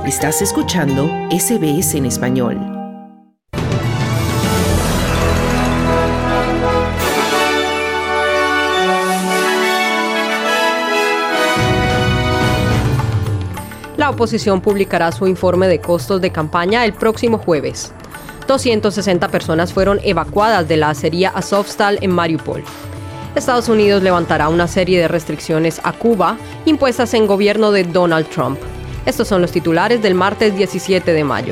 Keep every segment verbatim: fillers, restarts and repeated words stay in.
Estás escuchando S B S en español. La oposición publicará su informe de costos de campaña el próximo jueves. doscientas sesenta personas fueron evacuadas de la acería Azovstal en Mariupol. Estados Unidos levantará una serie de restricciones a Cuba impuestas en gobierno de Donald Trump. Estos son los titulares del martes diecisiete de mayo.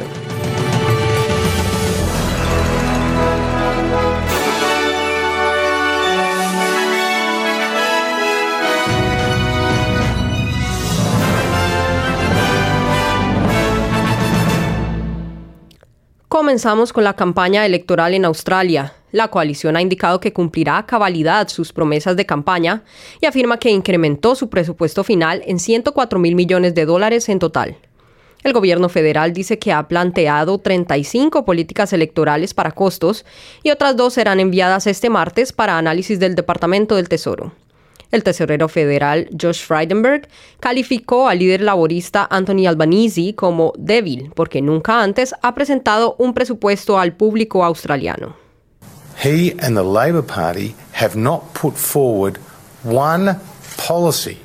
Comenzamos con la campaña electoral en Australia. La coalición ha indicado que cumplirá a cabalidad sus promesas de campaña y afirma que incrementó su presupuesto final en ciento cuatro mil millones de dólares en total. El gobierno federal dice que ha planteado treinta y cinco políticas electorales para costos y otras dos serán enviadas este martes para análisis del Departamento del Tesoro. El tesorero federal Josh Frydenberg calificó al líder laborista Anthony Albanese como débil porque nunca antes ha presentado un presupuesto al público australiano. He and the Labor Party have not put forward one policy.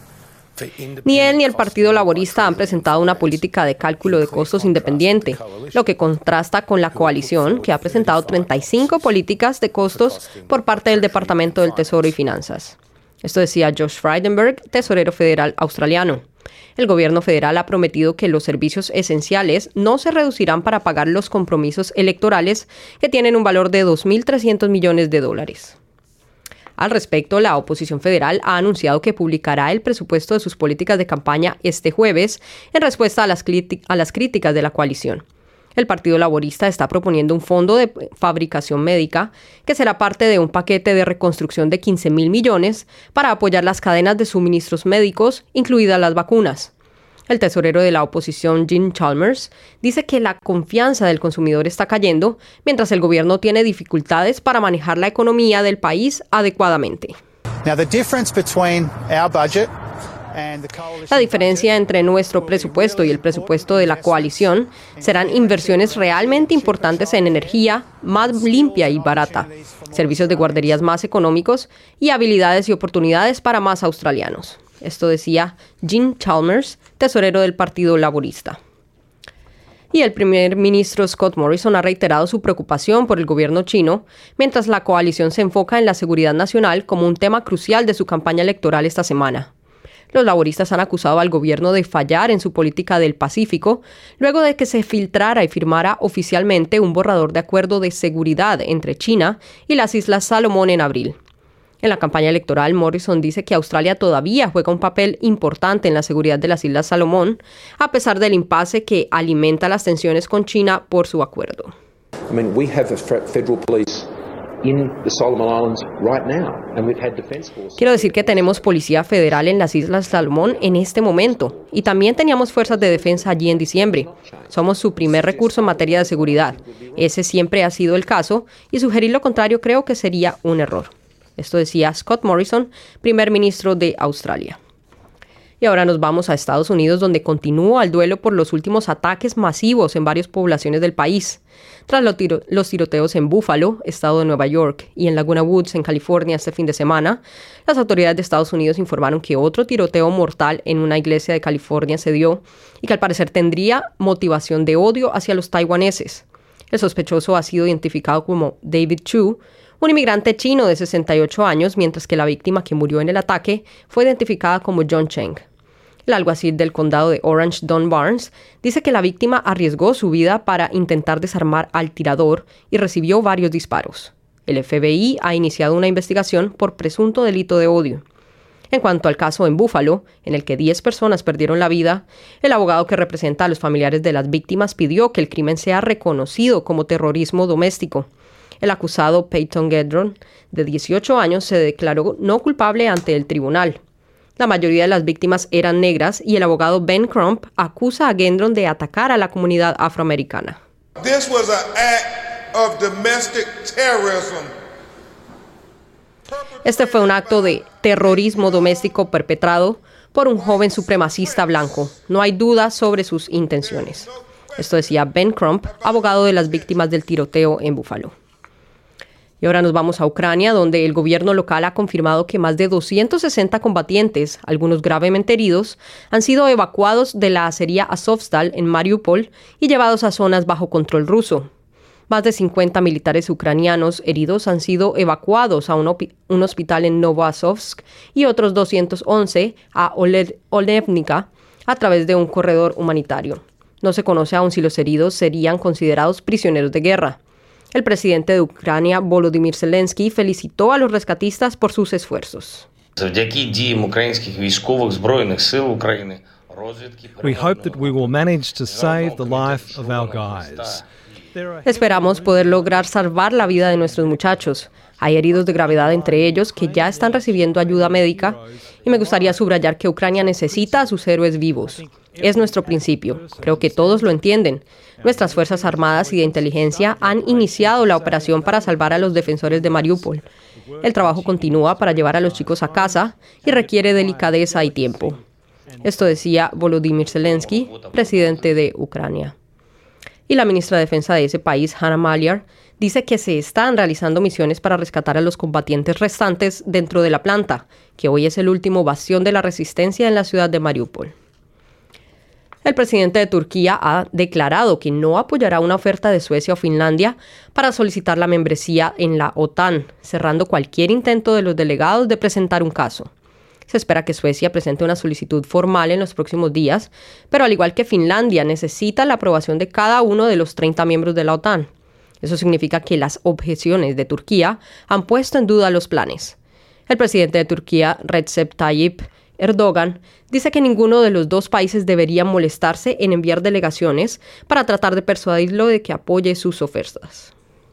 Ni él ni el Partido Laborista han presentado una política de cálculo de costos independiente, lo que contrasta con la coalición, que ha presentado treinta y cinco políticas de costos por parte del Departamento del Tesoro y Finanzas. Esto decía Josh Frydenberg, tesorero federal australiano. El gobierno federal ha prometido que los servicios esenciales no se reducirán para pagar los compromisos electorales que tienen un valor de dos mil trescientos millones de dólares. Al respecto, la oposición federal ha anunciado que publicará el presupuesto de sus políticas de campaña este jueves en respuesta a las, a las críticas de la coalición. El Partido Laborista está proponiendo un fondo de fabricación médica que será parte de un paquete de reconstrucción de quince mil millones para apoyar las cadenas de suministros médicos, incluidas las vacunas. El tesorero de la oposición, Jim Chalmers, dice que la confianza del consumidor está cayendo mientras el gobierno tiene dificultades para manejar la economía del país adecuadamente. Now, the difference between our budget La diferencia entre nuestro presupuesto y el presupuesto de la coalición serán inversiones realmente importantes en energía más limpia y barata, servicios de guarderías más económicos y habilidades y oportunidades para más australianos. Esto decía Jim Chalmers, tesorero del Partido Laborista. Y el primer ministro Scott Morrison ha reiterado su preocupación por el gobierno chino, mientras la coalición se enfoca en la seguridad nacional como un tema crucial de su campaña electoral esta semana. Los laboristas han acusado al gobierno de fallar en su política del Pacífico, luego de que se filtrara y firmara oficialmente un borrador de acuerdo de seguridad entre China y las Islas Salomón en abril. En la campaña electoral, Morrison dice que Australia todavía juega un papel importante en la seguridad de las Islas Salomón, a pesar del impasse que alimenta las tensiones con China por su acuerdo. I mean, we have a federal police in the Solomon Islands right now, and we've had defense forces. Quiero decir que tenemos policía federal en las Islas Salomón en este momento, y también teníamos fuerzas de defensa allí en diciembre. Somos su primer recurso en materia de seguridad. Ese siempre ha sido el caso, y sugerir lo contrario creo que sería un error. Esto decía Scott Morrison, primer ministro de Australia. Y ahora nos vamos a Estados Unidos, donde continúa el duelo por los últimos ataques masivos en varias poblaciones del país. Tras los, tiro- los tiroteos en Buffalo, estado de Nueva York, y en Laguna Woods, en California, este fin de semana, las autoridades de Estados Unidos informaron que otro tiroteo mortal en una iglesia de California se dio y que al parecer tendría motivación de odio hacia los taiwaneses. El sospechoso ha sido identificado como David Chu, un inmigrante chino de sesenta y ocho años, mientras que la víctima que murió en el ataque fue identificada como John Cheng. El alguacil del condado de Orange, Don Barnes, dice que la víctima arriesgó su vida para intentar desarmar al tirador y recibió varios disparos. El F B I ha iniciado una investigación por presunto delito de odio. En cuanto al caso en Buffalo, en el que diez personas perdieron la vida, el abogado que representa a los familiares de las víctimas pidió que el crimen sea reconocido como terrorismo doméstico. El acusado Peyton Gedron, de dieciocho años, se declaró no culpable ante el tribunal. La mayoría de las víctimas eran negras y el abogado Ben Crump acusa a Gendron de atacar a la comunidad afroamericana. This was an act of domestic terrorism. Este fue un acto de terrorismo doméstico perpetrado por un joven supremacista blanco. No hay duda sobre sus intenciones. Esto decía Ben Crump, abogado de las víctimas del tiroteo en Buffalo. Y ahora nos vamos a Ucrania, donde el gobierno local ha confirmado que más de doscientos sesenta combatientes, algunos gravemente heridos, han sido evacuados de la acería Azovstal en Mariupol y llevados a zonas bajo control ruso. Más de cincuenta militares ucranianos heridos han sido evacuados a un, un hospital en Novoazovsk y otros doscientos once a Olevnica a través de un corredor humanitario. No se conoce aún si los heridos serían considerados prisioneros de guerra. El presidente de Ucrania, Volodymyr Zelensky, felicitó a los rescatistas por sus esfuerzos. We hope that we will manage to save the life of our guys. Esperamos poder lograr salvar la vida de nuestros muchachos. Hay heridos de gravedad entre ellos que ya están recibiendo ayuda médica y me gustaría subrayar que Ucrania necesita a sus héroes vivos. Es nuestro principio. Creo que todos lo entienden. Nuestras Fuerzas Armadas y de Inteligencia han iniciado la operación para salvar a los defensores de Mariupol. El trabajo continúa para llevar a los chicos a casa y requiere delicadeza y tiempo. Esto decía Volodymyr Zelensky, presidente de Ucrania. Y la ministra de Defensa de ese país, Hanna Maliar, dice que se están realizando misiones para rescatar a los combatientes restantes dentro de la planta, que hoy es el último bastión de la resistencia en la ciudad de Mariupol. El presidente de Turquía ha declarado que no apoyará una oferta de Suecia o Finlandia para solicitar la membresía en la OTAN, cerrando cualquier intento de los delegados de presentar un caso. Se espera que Suecia presente una solicitud formal en los próximos días, pero al igual que Finlandia, necesita la aprobación de cada uno de los treinta miembros de la OTAN. Eso significa que las objeciones de Turquía han puesto en duda los planes. El presidente de Turquía, Recep Tayyip Erdogan, dice que ninguno de los dos países debería molestarse en enviar delegaciones para tratar de persuadirlo de que apoye sus ofertas.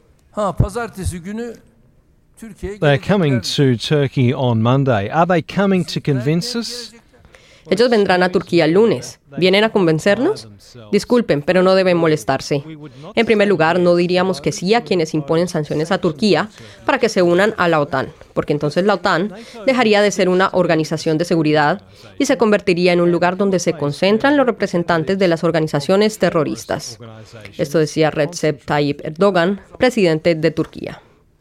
They're coming to Turkey on Monday. Are they coming to convince us? Ellos vendrán a Turquía el lunes. ¿Vienen a convencernos? Disculpen, pero no deben molestarse. En primer lugar, no diríamos que sí a quienes imponen sanciones a Turquía para que se unan a la OTAN, porque entonces la OTAN dejaría de ser una organización de seguridad y se convertiría en un lugar donde se concentran los representantes de las organizaciones terroristas. Esto decía Recep Tayyip Erdogan, presidente de Turquía.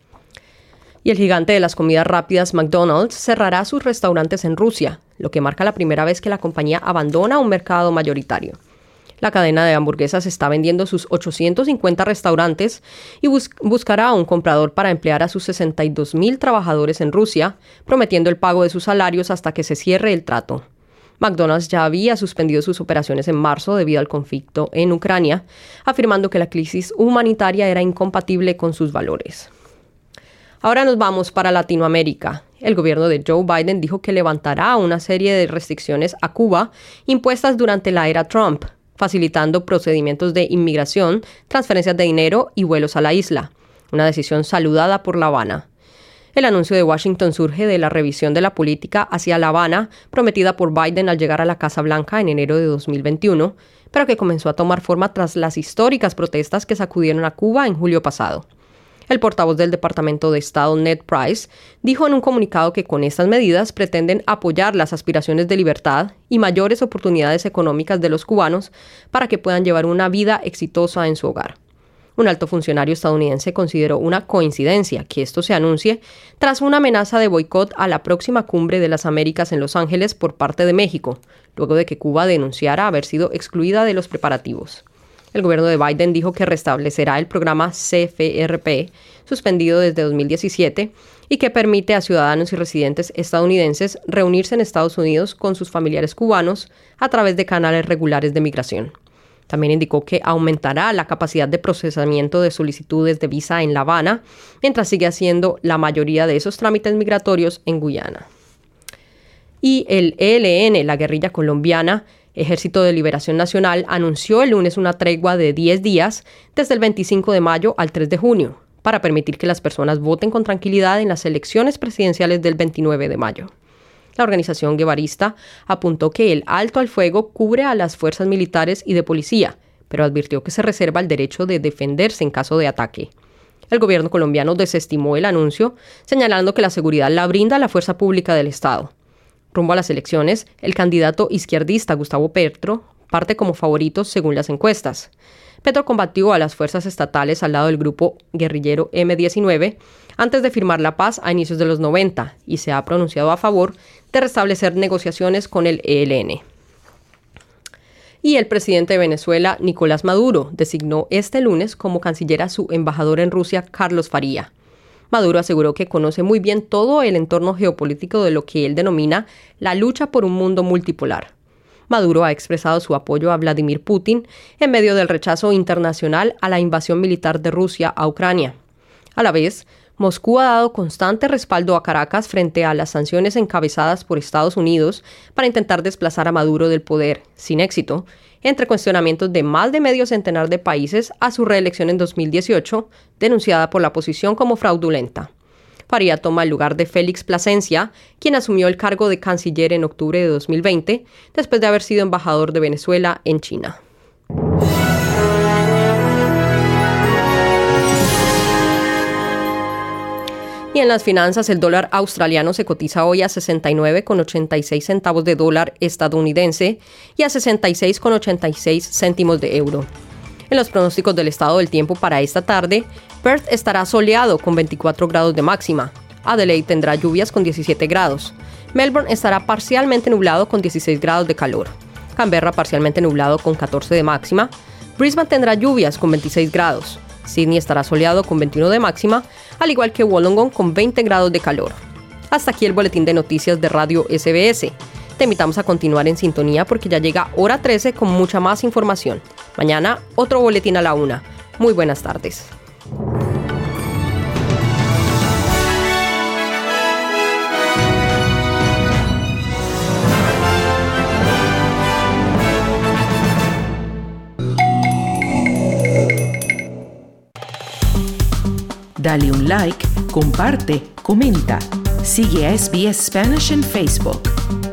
Y el gigante de las comidas rápidas McDonald's cerrará sus restaurantes en Rusia, lo que marca la primera vez que la compañía abandona un mercado mayoritario. La cadena de hamburguesas está vendiendo sus ochocientos cincuenta restaurantes y bus- buscará a un comprador para emplear a sus sesenta y dos mil trabajadores en Rusia, prometiendo el pago de sus salarios hasta que se cierre el trato. McDonald's ya había suspendido sus operaciones en marzo debido al conflicto en Ucrania, afirmando que la crisis humanitaria era incompatible con sus valores. Ahora nos vamos para Latinoamérica. El gobierno de Joe Biden dijo que levantará una serie de restricciones a Cuba impuestas durante la era Trump, facilitando procedimientos de inmigración, transferencias de dinero y vuelos a la isla. Una decisión saludada por La Habana. El anuncio de Washington surge de la revisión de la política hacia La Habana, prometida por Biden al llegar a la Casa Blanca en enero de dos mil veintiuno, pero que comenzó a tomar forma tras las históricas protestas que sacudieron a Cuba en julio pasado. El portavoz del Departamento de Estado, Ned Price, dijo en un comunicado que con estas medidas pretenden apoyar las aspiraciones de libertad y mayores oportunidades económicas de los cubanos para que puedan llevar una vida exitosa en su hogar. Un alto funcionario estadounidense consideró una coincidencia que esto se anuncie tras una amenaza de boicot a la próxima cumbre de las Américas en Los Ángeles por parte de México, luego de que Cuba denunciara haber sido excluida de los preparativos. El gobierno de Biden dijo que restablecerá el programa C F R P, suspendido desde dos mil diecisiete, y que permite a ciudadanos y residentes estadounidenses reunirse en Estados Unidos con sus familiares cubanos a través de canales regulares de migración. También indicó que aumentará la capacidad de procesamiento de solicitudes de visa en La Habana, mientras sigue haciendo la mayoría de esos trámites migratorios en Guyana. Y el E L N, la guerrilla colombiana, Ejército de Liberación Nacional, anunció el lunes una tregua de diez días desde el veinticinco de mayo al tres de junio para permitir que las personas voten con tranquilidad en las elecciones presidenciales del veintinueve de mayo. La organización guevarista apuntó que el alto al fuego cubre a las fuerzas militares y de policía, pero advirtió que se reserva el derecho de defenderse en caso de ataque. El gobierno colombiano desestimó el anuncio, señalando que la seguridad la brinda la fuerza pública del Estado. Rumbo a las elecciones, el candidato izquierdista Gustavo Petro parte como favorito según las encuestas. Petro combatió a las fuerzas estatales al lado del grupo guerrillero eme diecinueve antes de firmar la paz a inicios de los noventa y se ha pronunciado a favor de restablecer negociaciones con el e ele ene. Y el presidente de Venezuela, Nicolás Maduro, designó este lunes como canciller a su embajador en Rusia, Carlos Faría. Maduro aseguró que conoce muy bien todo el entorno geopolítico de lo que él denomina la lucha por un mundo multipolar. Maduro ha expresado su apoyo a Vladimir Putin en medio del rechazo internacional a la invasión militar de Rusia a Ucrania. A la vez, Moscú ha dado constante respaldo a Caracas frente a las sanciones encabezadas por Estados Unidos para intentar desplazar a Maduro del poder, sin éxito, entre cuestionamientos de más de medio centenar de países a su reelección en dos mil dieciocho, denunciada por la oposición como fraudulenta. Faría toma el lugar de Félix Plasencia, quien asumió el cargo de canciller en octubre de dos mil veinte, después de haber sido embajador de Venezuela en China. Y en las finanzas, el dólar australiano se cotiza hoy a sesenta y nueve con ochenta y seis centavos de dólar estadounidense y a sesenta y seis con ochenta y seis céntimos de euro. En los pronósticos del estado del tiempo para esta tarde, Perth estará soleado con veinticuatro grados de máxima. Adelaide tendrá lluvias con diecisiete grados. Melbourne estará parcialmente nublado con dieciséis grados de calor. Canberra parcialmente nublado con catorce de máxima. Brisbane tendrá lluvias con veintiséis grados. Sydney estará soleado con veintiuno de máxima, al igual que Wollongong con veinte grados de calor. Hasta aquí el boletín de noticias de Radio ese be ese. Te invitamos a continuar en sintonía porque ya llega hora trece con mucha más información. Mañana otro boletín a la una. Muy buenas tardes. Dale un like, comparte, comenta. Sigue a ese be ese Spanish en Facebook.